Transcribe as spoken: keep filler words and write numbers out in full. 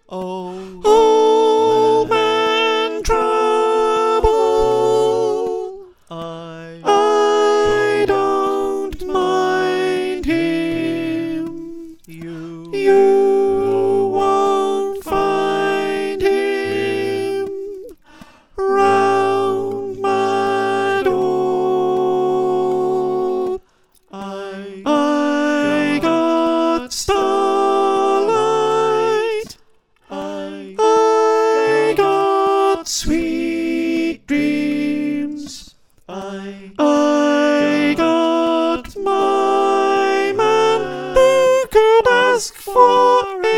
Old, Old Man Trouble. I, I don't mind him. you, You won't find him round my door. I, I got starlight. I, I got sweet dreams. I, I got my man. Who could ask for